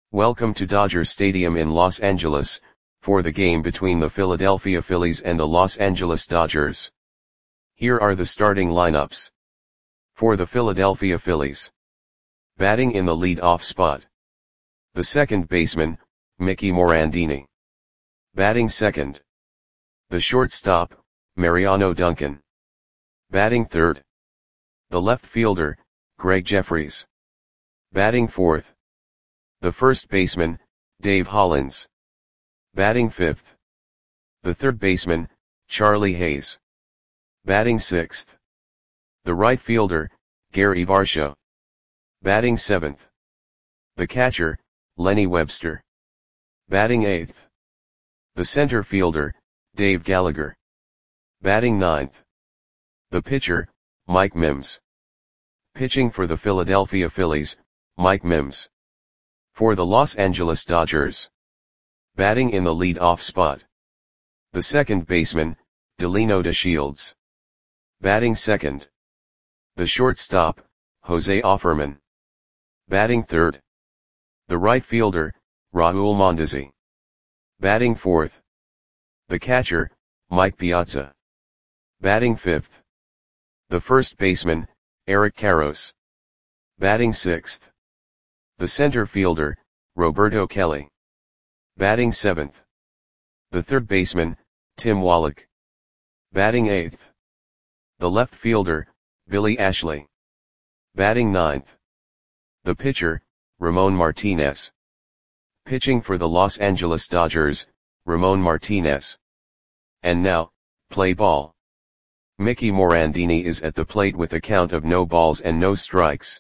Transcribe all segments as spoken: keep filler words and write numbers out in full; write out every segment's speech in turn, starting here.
Welcome to Dodger Stadium in Los Angeles, for the game between the Philadelphia Phillies and the Los Angeles Dodgers. Here are the starting lineups. For the Philadelphia Phillies. Batting in the lead-off spot. The second baseman, Mickey Morandini. Batting second. The shortstop, Mariano Duncan. Batting third. The left fielder, Gregg Jefferies. Batting fourth. The first baseman, Dave Hollins. Batting fifth. The third baseman, Charlie Hayes. Batting sixth. The right fielder, Gary Varsho. Batting seventh. The catcher, Lenny Webster. Batting eighth. The center fielder, Dave Gallagher. Batting ninth. The pitcher, Mike Mims. Pitching for the Philadelphia Phillies, Mike Mims. For the Los Angeles Dodgers. Batting in the lead-off spot. The second baseman, Delino DeShields. Batting second. The shortstop, Jose Offerman. Batting third. The right fielder, Raul Mondesi. Batting fourth. The catcher, Mike Piazza. Batting fifth. The first baseman, Eric Karros. Batting sixth. The center fielder, Roberto Kelly. Batting seventh. The third baseman, Tim Wallach. Batting eighth. The left fielder, Billy Ashley. Batting ninth. The pitcher, Ramon Martinez. Pitching for the Los Angeles Dodgers, Ramon Martinez. And now, play ball. Mickey Morandini is at the plate with a count of no balls and no strikes.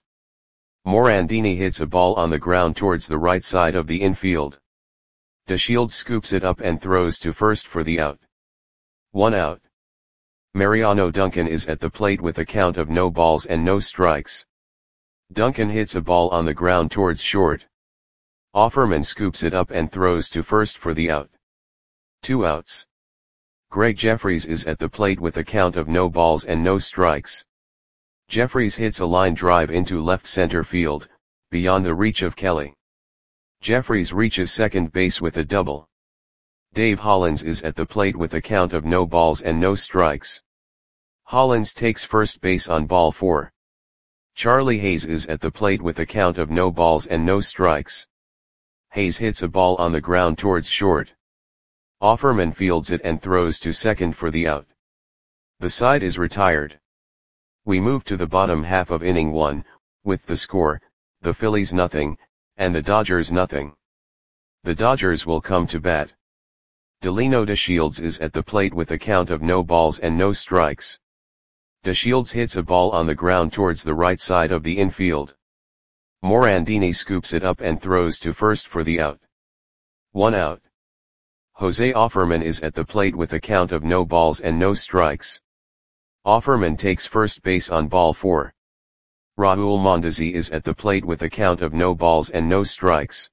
Morandini hits a ball on the ground towards the right side of the infield. DeShields scoops it up and throws to first for the out. One out. Mariano Duncan is at the plate with a count of no balls and no strikes. Duncan hits a ball on the ground towards short. Offerman scoops it up and throws to first for the out. Two outs. Gregg Jefferies is at the plate with a count of no balls and no strikes. Jefferies hits a line drive into left center field, beyond the reach of Kelly. Jefferies reaches second base with a double. Dave Hollins is at the plate with a count of no balls and no strikes. Hollins takes first base on ball four. Charlie Hayes is at the plate with a count of no balls and no strikes. Hayes hits a ball on the ground towards short. Offerman fields it and throws to second for the out. The side is retired. We move to the bottom half of inning one, with the score, the Phillies nothing, and the Dodgers nothing. The Dodgers will come to bat. Delino DeShields is at the plate with a count of no balls and no strikes. DeShields hits a ball on the ground towards the right side of the infield. Morandini scoops it up and throws to first for the out. One out. Jose Offerman is at the plate with a count of no balls and no strikes. Offerman takes first base on ball four. Raul Mondesi is at the plate with a count of no balls and no strikes.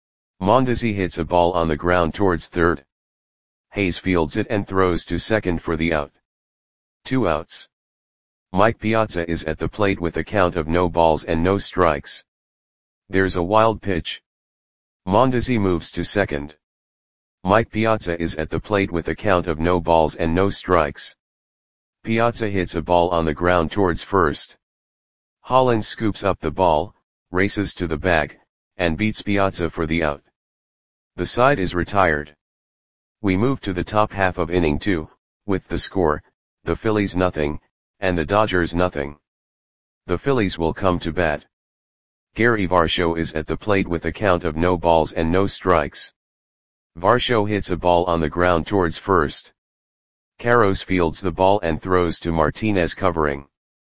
Mondesi hits a ball on the ground towards third. Hayes fields it and throws to second for the out. Two outs. Mike Piazza is at the plate with a count of no balls and no strikes. There's a wild pitch. Mondesi moves to second. Mike Piazza is at the plate with a count of no balls and no strikes. Piazza hits a ball on the ground towards first. Hollins scoops up the ball, races to the bag, and beats Piazza for the out. The side is retired. We move to the top half of inning two, with the score, the Phillies nothing, and the Dodgers nothing. The Phillies will come to bat. Gary Varsho is at the plate with a count of no balls and no strikes. Varsho hits a ball on the ground towards first. Karros fields the ball and throws to Martinez covering.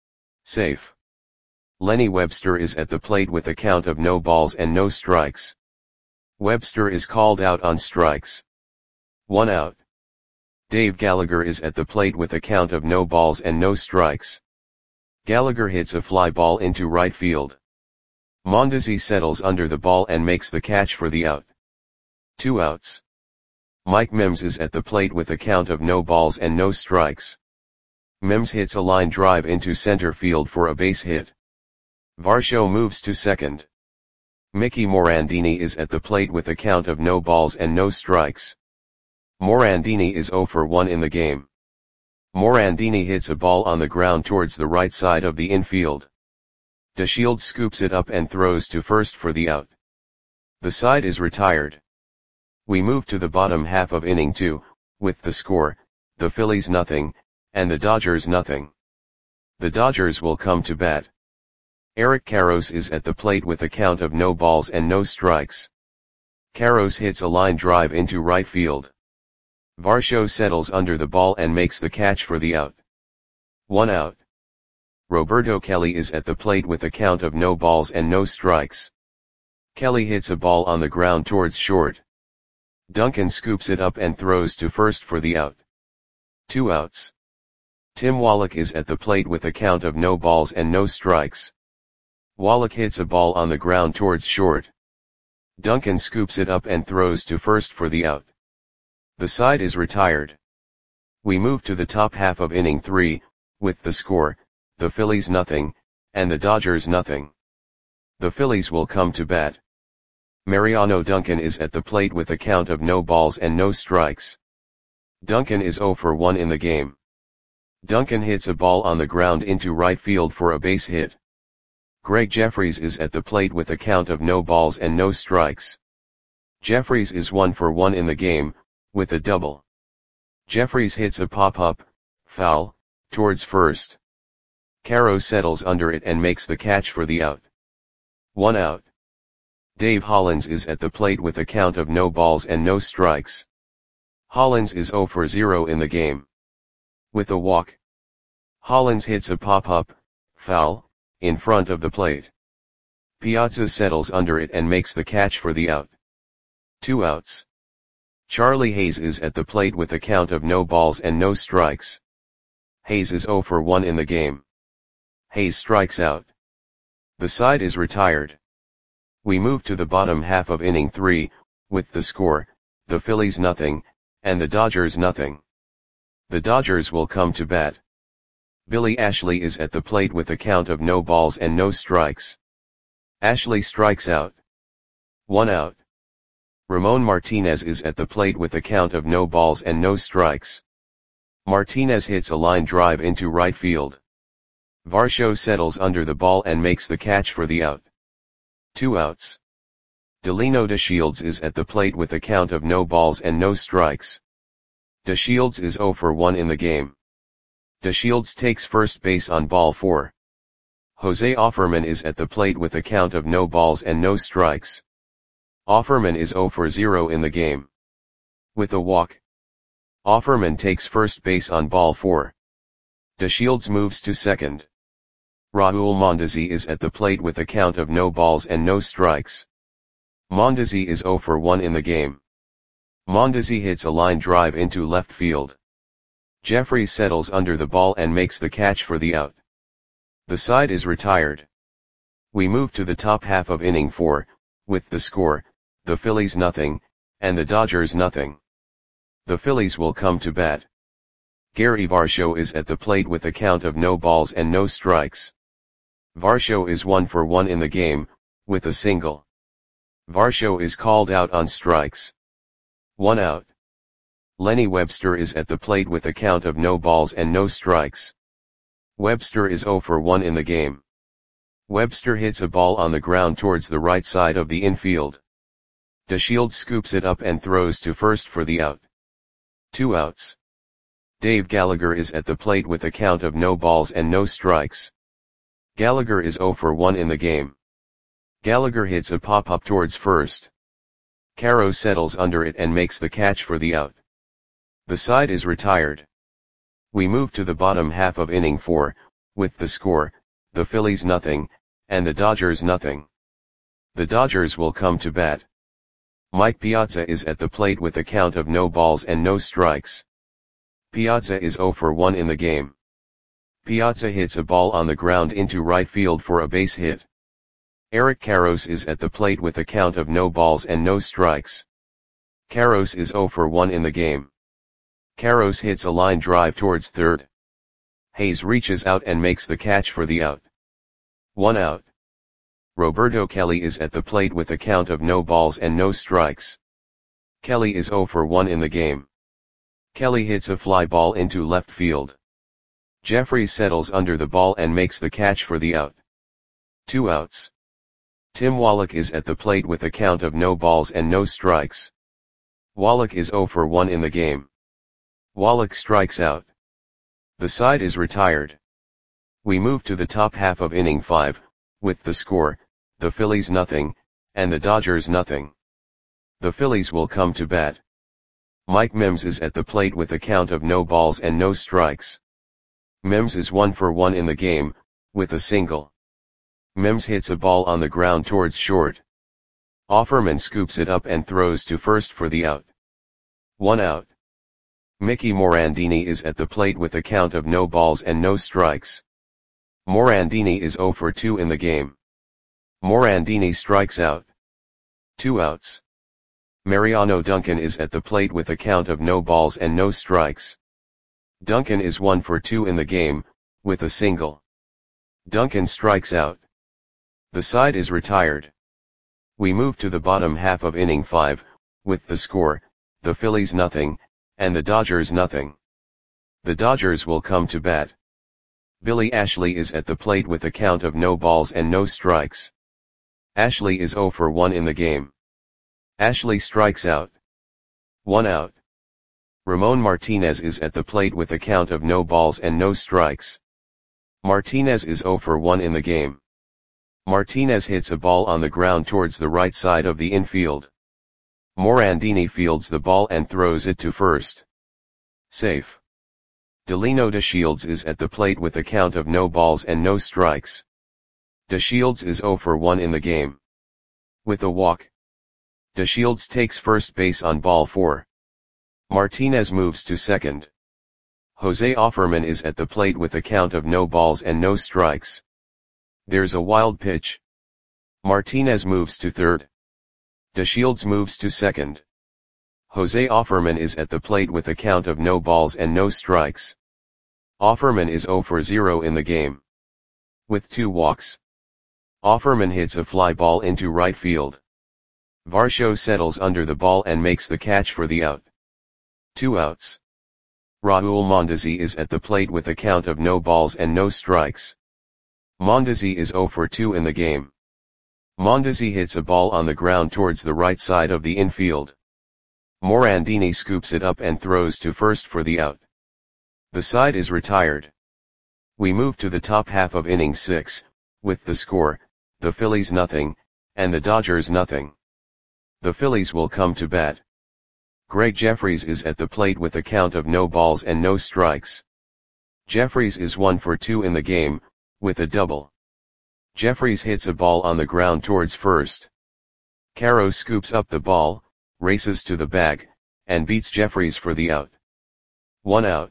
Safe. Lenny Webster is at the plate with a count of no balls and no strikes. Webster is called out on strikes. One out. Dave Gallagher is at the plate with a count of no balls and no strikes. Gallagher hits a fly ball into right field. Mondesi settles under the ball and makes the catch for the out. Two outs. Mike Mims is at the plate with a count of no balls and no strikes. Mims hits a line drive into center field for a base hit. Varsho moves to second. Mickey Morandini is at the plate with a count of no balls and no strikes. Morandini is zero for one in the game. Morandini hits a ball on the ground towards the right side of the infield. DeShields scoops it up and throws to first for the out. The side is retired. We move to the bottom half of inning two, with the score, the Phillies nothing, and the Dodgers nothing. The Dodgers will come to bat. Eric Karros is at the plate with a count of no balls and no strikes. Karros hits a line drive into right field. Varsho settles under the ball and makes the catch for the out. One out. Roberto Kelly is at the plate with a count of no balls and no strikes. Kelly hits a ball on the ground towards short. Duncan scoops it up and throws to first for the out. Two outs. Tim Wallach is at the plate with a count of no balls and no strikes. Wallach hits a ball on the ground towards short. Duncan scoops it up and throws to first for the out. The side is retired. We move to the top half of inning three, with the score, the Phillies nothing, and the Dodgers nothing. The Phillies will come to bat. Mariano Duncan is at the plate with a count of no balls and no strikes. Duncan is zero for one in the game. Duncan hits a ball on the ground into right field for a base hit. Greg Jeffries is at the plate with a count of no balls and no strikes. Jeffries is one for one in the game, with a double. Jeffries hits a pop-up, foul, towards first. Caro settles under it and makes the catch for the out. One out. Dave Hollins is at the plate with a count of no balls and no strikes. Hollins is zero for zero in the game. With a walk. Hollins hits a pop-up, foul, in front of the plate. Piazza settles under it and makes the catch for the out. Two outs. Charlie Hayes is at the plate with a count of no balls and no strikes. Hayes is zero for one in the game. Hayes strikes out. The side is retired. We move to the bottom half of inning three, with the score, the Phillies nothing, and the Dodgers nothing. The Dodgers will come to bat. Billy Ashley is at the plate with a count of no balls and no strikes. Ashley strikes out. One out. Ramon Martinez is at the plate with a count of no balls and no strikes. Martinez hits a line drive into right field. Varsho settles under the ball and makes the catch for the out. Two outs. Delino DeShields is at the plate with a count of no balls and no strikes. DeShields is zero for one in the game. DeShields takes first base on ball four. Jose Offerman is at the plate with a count of no balls and no strikes. Offerman is zero for zero in the game. With a walk. Offerman takes first base on ball four. DeShields moves to second. Raul Mondesi is at the plate with a count of no balls and no strikes. Mondesi is zero for one in the game. Mondesi hits a line drive into left field. Jeffries settles under the ball and makes the catch for the out. The side is retired. We move to the top half of inning four, with the score, the Phillies nothing, and the Dodgers nothing. The Phillies will come to bat. Gary Varsho is at the plate with a count of no balls and no strikes. Varsho is one for one in the game, with a single. Varsho is called out on strikes. One out. Lenny Webster is at the plate with a count of no balls and no strikes. Webster is zero for one in the game. Webster hits a ball on the ground towards the right side of the infield. DeShields scoops it up and throws to first for the out. Two outs. Dave Gallagher is at the plate with a count of no balls and no strikes. Gallagher is zero for one in the game. Gallagher hits a pop-up towards first. Caro settles under it and makes the catch for the out. The side is retired. We move to the bottom half of inning four, with the score, the Phillies nothing, and the Dodgers nothing. The Dodgers will come to bat. Mike Piazza is at the plate with a count of no balls and no strikes. Piazza is zero for one in the game. Piazza hits a ball on the ground into right field for a base hit. Eric Karros is at the plate with a count of no balls and no strikes. Karros is zero for one in the game. Karros hits a line drive towards third. Hayes reaches out and makes the catch for the out. One out. Roberto Kelly is at the plate with a count of no balls and no strikes. Kelly is zero for one in the game. Kelly hits a fly ball into left field. Jeffries settles under the ball and makes the catch for the out. Two outs. Tim Wallach is at the plate with a count of no balls and no strikes. Wallach is zero for one in the game. Wallach strikes out. The side is retired. We move to the top half of inning five, with the score, the Phillies nothing, and the Dodgers nothing. The Phillies will come to bat. Mike Mims is at the plate with a count of no balls and no strikes. Mims is one for one in the game, with a single. Mims hits a ball on the ground towards short. Offerman scoops it up and throws to first for the out. One out. Mickey Morandini is at the plate with a count of no balls and no strikes. Morandini is zero for two in the game. Morandini strikes out. Two outs. Mariano Duncan is at the plate with a count of no balls and no strikes. Duncan is one for two in the game, with a single. Duncan strikes out. The side is retired. We move to the bottom half of inning five, with the score, the Phillies nothing, and the Dodgers nothing. The Dodgers will come to bat. Billy Ashley is at the plate with a count of no balls and no strikes. Ashley is zero for one in the game. Ashley strikes out. One out. Ramon Martinez is at the plate with a count of no balls and no strikes. Martinez is zero for one in the game. Martinez hits a ball on the ground towards the right side of the infield. Morandini fields the ball and throws it to first. Safe. Delino DeShields is at the plate with a count of no balls and no strikes. DeShields is zero for one in the game. With a walk. DeShields takes first base on ball four. Martinez moves to second. Jose Offerman is at the plate with a count of no balls and no strikes. There's a wild pitch. Martinez moves to third. DeShields moves to second. Jose Offerman is at the plate with a count of no balls and no strikes. Offerman is zero for zero in the game. With two walks. Offerman hits a fly ball into right field. Varsho settles under the ball and makes the catch for the out. Two outs. Raul Mondesi is at the plate with a count of no balls and no strikes. Mondesi is zero for two in the game. Mondesi hits a ball on the ground towards the right side of the infield. Morandini scoops it up and throws to first for the out. The side is retired. We move to the top half of inning six, with the score, the Phillies nothing, and the Dodgers nothing. The Phillies will come to bat. Greg Jeffries is at the plate with a count of no balls and no strikes. Jeffries is one for two in the game, with a double. Jeffries hits a ball on the ground towards first. Caro scoops up the ball, races to the bag, and beats Jeffries for the out. One out.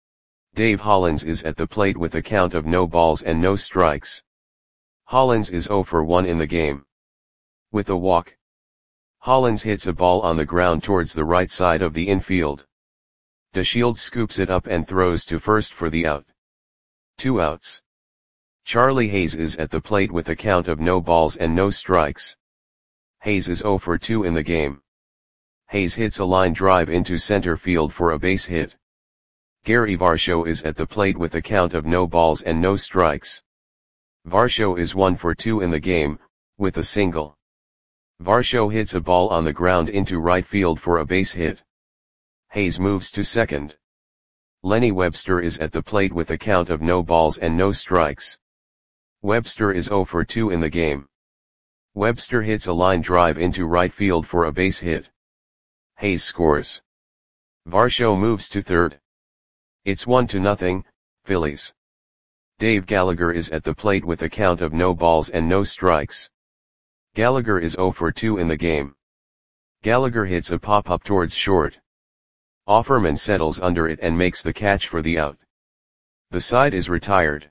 Dave Hollins is at the plate with a count of no balls and no strikes. Hollins is zero for one in the game. With a walk. Hollins hits a ball on the ground towards the right side of the infield. DeShields scoops it up and throws to first for the out. Two outs. Charlie Hayes is at the plate with a count of no balls and no strikes. Hayes is zero for two in the game. Hayes hits a line drive into center field for a base hit. Gary Varsho is at the plate with a count of no balls and no strikes. Varsho is one for two in the game, with a single. Varsho hits a ball on the ground into right field for a base hit. Hayes moves to second. Lenny Webster is at the plate with a count of no balls and no strikes. Webster is zero for two in the game. Webster hits a line drive into right field for a base hit. Hayes scores. Varsho moves to third. It's one to nothing, Phillies. Dave Gallagher is at the plate with a count of no balls and no strikes. Gallagher is zero for two in the game. Gallagher hits a pop-up towards short. Offerman settles under it and makes the catch for the out. The side is retired.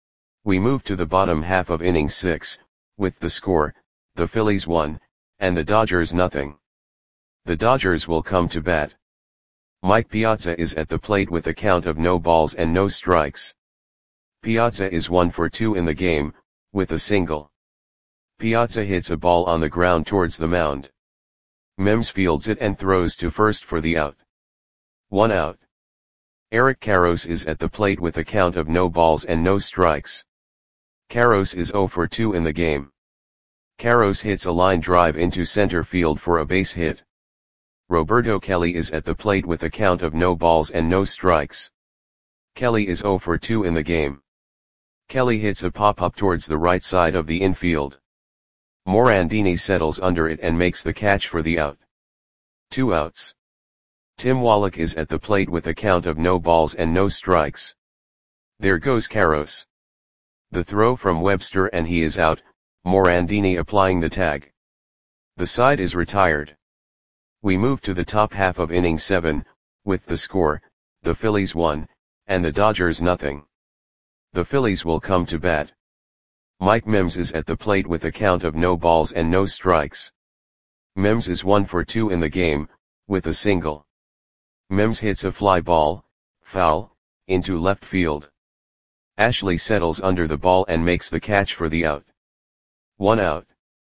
We move to the bottom half of inning six, with the score, the Phillies one, and the Dodgers nothing. The Dodgers will come to bat. Mike Piazza is at the plate with a count of no balls and no strikes. Piazza is one for two in the game, with a single. Piazza hits a ball on the ground towards the mound. Mims fields it and throws to first for the out. One out. Eric Karros is at the plate with a count of no balls and no strikes. Karros is zero for two in the game. Karros hits a line drive into center field for a base hit. Roberto Kelly is at the plate with a count of no balls and no strikes. Kelly is zero for two in the game. Kelly hits a pop-up towards the right side of the infield. Morandini settles under it and makes the catch for the out. Two outs. Tim Wallach is at the plate with a count of no balls and no strikes. There goes Karros. The throw from Webster and he is out, Morandini applying the tag. The side is retired. We move to the top half of inning seven, with the score, the Phillies one, and the Dodgers nothing. The Phillies will come to bat. Mike Mims is at the plate with a count of no balls and no strikes. Mims is one for two in the game, with a single. Mims hits a fly ball, foul, into left field. Ashley settles under the ball and makes the catch for the out. One out.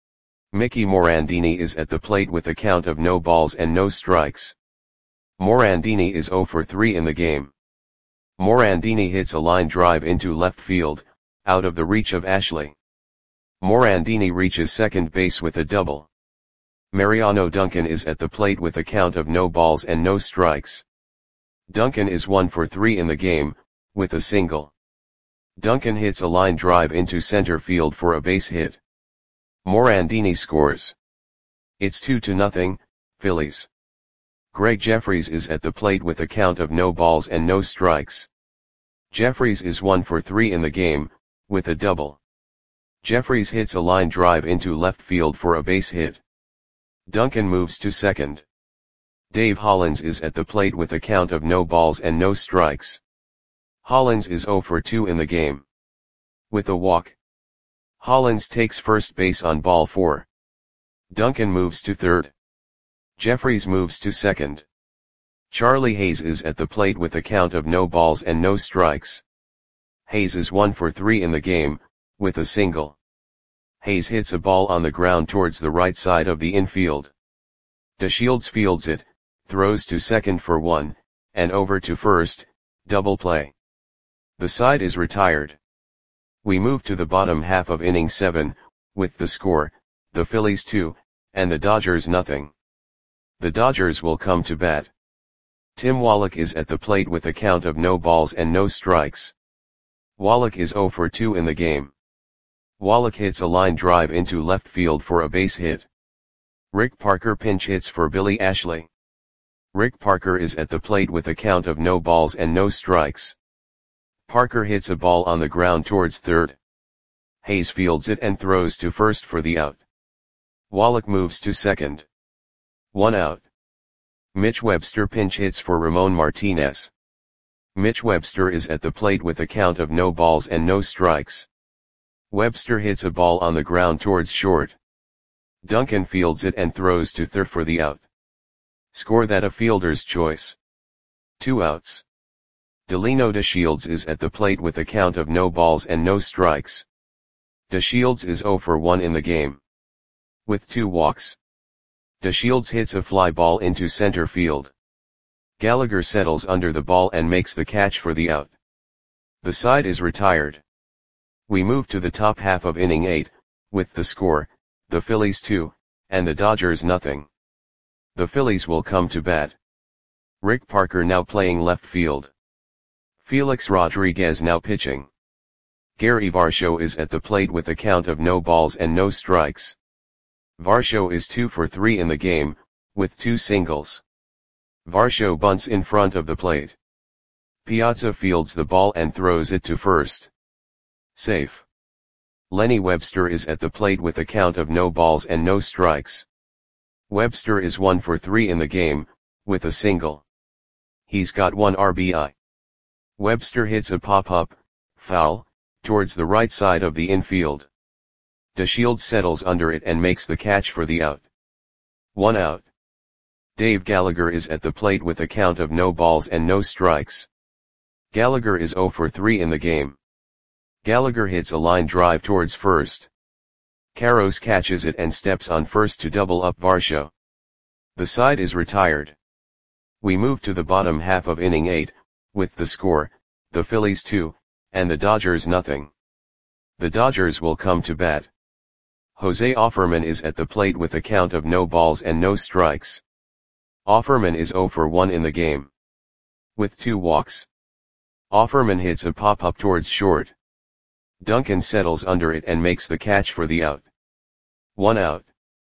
Mickey Morandini is at the plate with a count of no balls and no strikes. Morandini is zero for three in the game. Morandini hits a line drive into left field, out of the reach of Ashley. Morandini reaches second base with a double. Mariano Duncan is at the plate with a count of no balls and no strikes. Duncan is one for three in the game, with a single. Duncan hits a line drive into center field for a base hit. Morandini scores. It's two to nothing, Phillies. Greg Jeffries is at the plate with a count of no balls and no strikes. Jeffries is one for three in the game, with a double. Jeffries hits a line drive into left field for a base hit. Duncan moves to second. Dave Hollins is at the plate with a count of no balls and no strikes. Hollins is zero for two in the game. With a walk. Hollins takes first base on ball four. Duncan moves to third. Jeffries moves to second. Charlie Hayes is at the plate with a count of no balls and no strikes. Hayes is one for three in the game, with a single. Hayes hits a ball on the ground towards the right side of the infield. DeShields fields it, throws to second for one, and over to first, double play. The side is retired. We move to the bottom half of inning seven, with the score, the Phillies two, and the Dodgers nothing. The Dodgers will come to bat. Tim Wallach is at the plate with a count of no balls and no strikes. Wallach is zero for two in the game. Wallach hits a line drive into left field for a base hit. Rick Parker pinch hits for Billy Ashley. Rick Parker is at the plate with a count of no balls and no strikes. Parker hits a ball on the ground towards third. Hayes fields it and throws to first for the out. Wallach moves to second. One out. Mitch Webster pinch hits for Ramon Martinez. Mitch Webster is at the plate with a count of no balls and no strikes. Webster hits a ball on the ground towards short. Duncan fields it and throws to third for the out. Score that a fielder's choice. Two outs. Delino DeShields is at the plate with a count of no balls and no strikes. DeShields is zero for one in the game. With two walks. DeShields hits a fly ball into center field. Gallagher settles under the ball and makes the catch for the out. The side is retired. We move to the top half of inning eight, with the score, the Phillies two, and the Dodgers nothing. The Phillies will come to bat. Rick Parker now playing left field. Felix Rodriguez now pitching. Gary Varsho is at the plate with a count of no balls and no strikes. Varsho is two for three in the game, with two singles. Varsho bunts in front of the plate. Piazza fields the ball and throws it to first. Safe. Lenny Webster is at the plate with a count of no balls and no strikes. Webster is one for three in the game, with a single. He's got one R B I. Webster hits a pop-up, foul, towards the right side of the infield. DeShields settles under it and makes the catch for the out. One out. Dave Gallagher is at the plate with a count of no balls and no strikes. Gallagher is zero for three in the game. Gallagher hits a line drive towards first. Karros catches it and steps on first to double up Varsho. The side is retired. We move to the bottom half of inning eight, with the score, the Phillies two, and the Dodgers nothing. The Dodgers will come to bat. Jose Offerman is at the plate with a count of no balls and no strikes. Offerman is oh for one in the game. With two walks. Offerman hits a pop-up towards short. Duncan settles under it and makes the catch for the out. One out.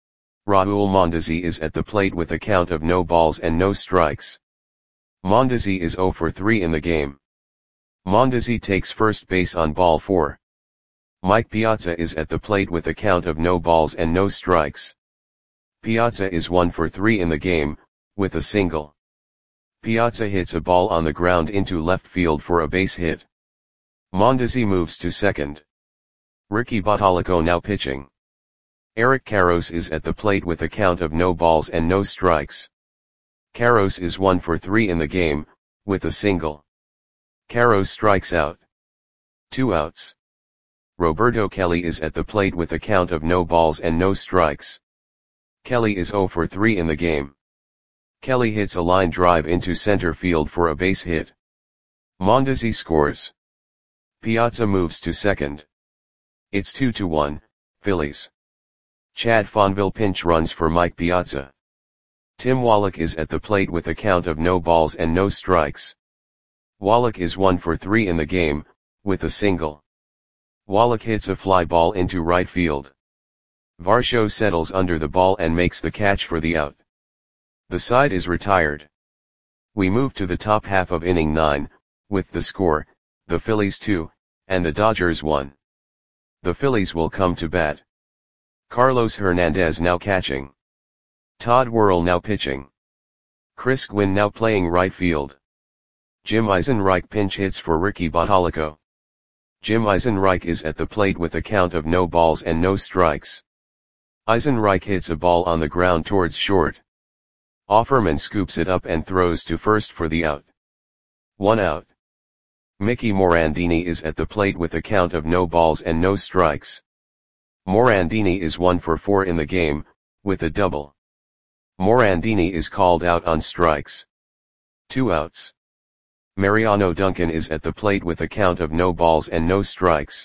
Raul Mondesi is at the plate with a count of no balls and no strikes. Mondesi is oh for three in the game. Mondesi takes first base on ball four. Mike Piazza is at the plate with a count of no balls and no strikes. Piazza is one for three in the game, with a single. Piazza hits a ball on the ground into left field for a base hit. Mondesi moves to second. Ricky Bottalico now pitching. Eric Karros is at the plate with a count of no balls and no strikes. Karros is one for three in the game, with a single. Karros strikes out. Two outs. Roberto Kelly is at the plate with a count of no balls and no strikes. Kelly is oh for three in the game. Kelly hits a line drive into center field for a base hit. Mondesi scores. Piazza moves to second. It's two to one, Phillies. Chad Fonville pinch runs for Mike Piazza. Tim Wallach is at the plate with a count of no balls and no strikes. Wallach is one for three in the game, with a single. Wallach hits a fly ball into right field. Varsho settles under the ball and makes the catch for the out. The side is retired. We move to the top half of inning nine, with the score, the Phillies two, and the Dodgers one. The Phillies will come to bat. Carlos Hernandez now catching. Todd Worrell now pitching. Chris Gwynn now playing right field. Jim Eisenreich pinch hits for Ricky Bottalico. Jim Eisenreich is at the plate with a count of no balls and no strikes. Eisenreich hits a ball on the ground towards short. Offerman scoops it up and throws to first for the out. One out. Mickey Morandini is at the plate with a count of no balls and no strikes. Morandini is one for four in the game, with a double. Morandini is called out on strikes. Two outs. Mariano Duncan is at the plate with a count of no balls and no strikes.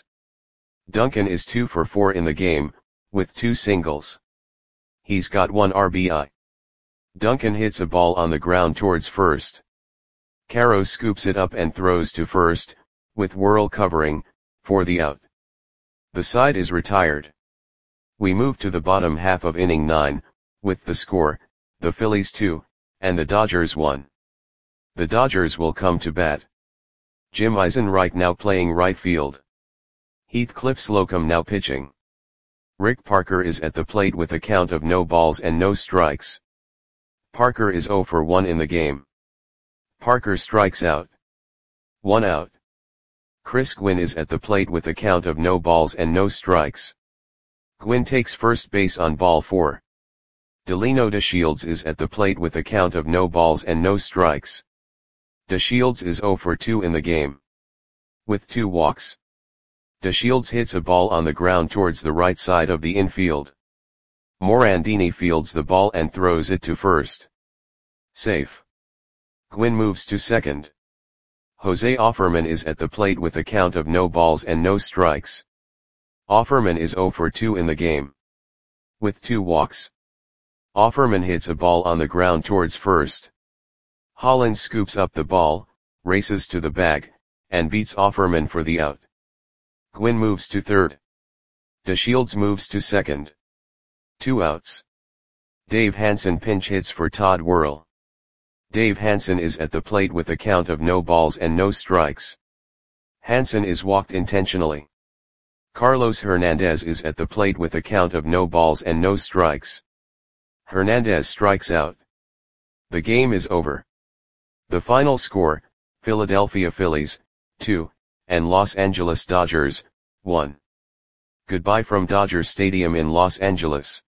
Duncan is two for four in the game, with two singles. He's got one R B I. Duncan hits a ball on the ground towards first. Karros scoops it up and throws to first, with Worrell covering, for the out. The side is retired. We move to the bottom half of inning nine, with the score, the Phillies two, and the Dodgers one. The Dodgers will come to bat. Jim Eisenreich now playing right field. Heathcliff Slocum now pitching. Rick Parker is at the plate with a count of no balls and no strikes. Parker is oh for one in the game. Parker strikes out. One out. Chris Gwynn is at the plate with a count of no balls and no strikes. Gwynn takes first base on ball four. Delino DeShields is at the plate with a count of no balls and no strikes. DeShields is oh for two in the game. With two walks. DeShields hits a ball on the ground towards the right side of the infield. Morandini fields the ball and throws it to first. Safe. Gwynn moves to second. Jose Offerman is at the plate with a count of no balls and no strikes. Offerman is oh for two in the game. With two walks. Offerman hits a ball on the ground towards first. Hollins scoops up the ball, races to the bag, and beats Offerman for the out. Gwynn moves to third. DeShields moves to second. Two outs. Dave Hansen pinch hits for Todd Worrell. Dave Hansen is at the plate with a count of no balls and no strikes. Hansen is walked intentionally. Carlos Hernandez is at the plate with a count of no balls and no strikes. Hernandez strikes out. The game is over. The final score, Philadelphia Phillies, two, and Los Angeles Dodgers, one. Goodbye from Dodger Stadium in Los Angeles.